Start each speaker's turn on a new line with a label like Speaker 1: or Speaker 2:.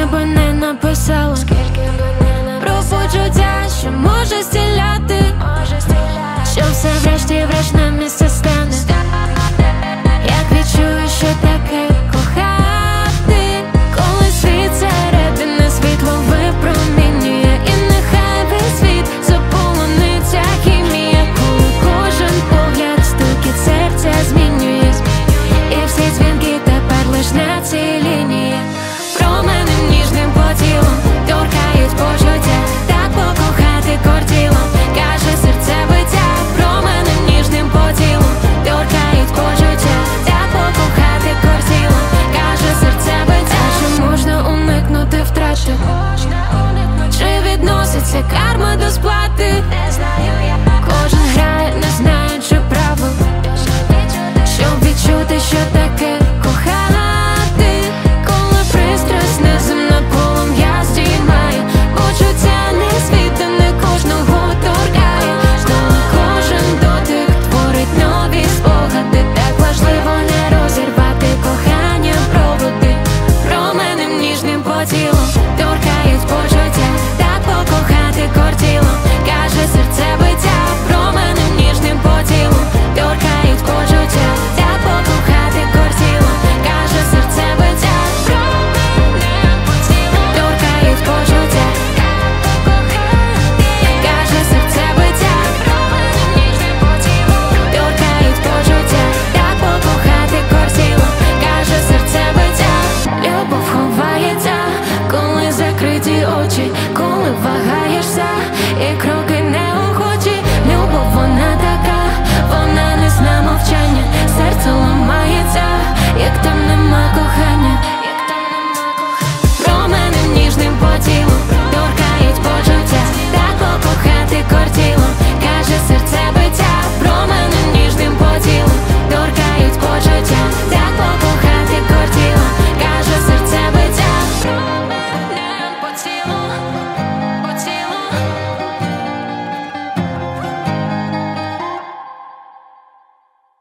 Speaker 1: би не написала, про почуття, що може зціляти, що все врешті-врешт на місце стане. Як відчую, що таке кохати, коли світ середини світло випромінює, і нехай весь світ заполониться хімія, коли кожен погляд стукіт серця змінює, і всі дзвінки тепер лиш на цій лінії. Променем ніжним по тілу торкають почуття, так покохати кортіло, каже серцебиття. Променем ніжним по тілу торкають почуття, так покохати кортіло, каже серцебиття. Чи можна уникнути втрати? Чи відноситься карма до сплати? Кожен грає, не знаючи правил, щоб відчути, що таке кохати, коли пристрасть неземне полум'я здіймає, почуття не світа, не кожного торкає, коли кожен дотик творить нові спогади. Так важливо не розірвати кохання проводи, променем ніжним по тілу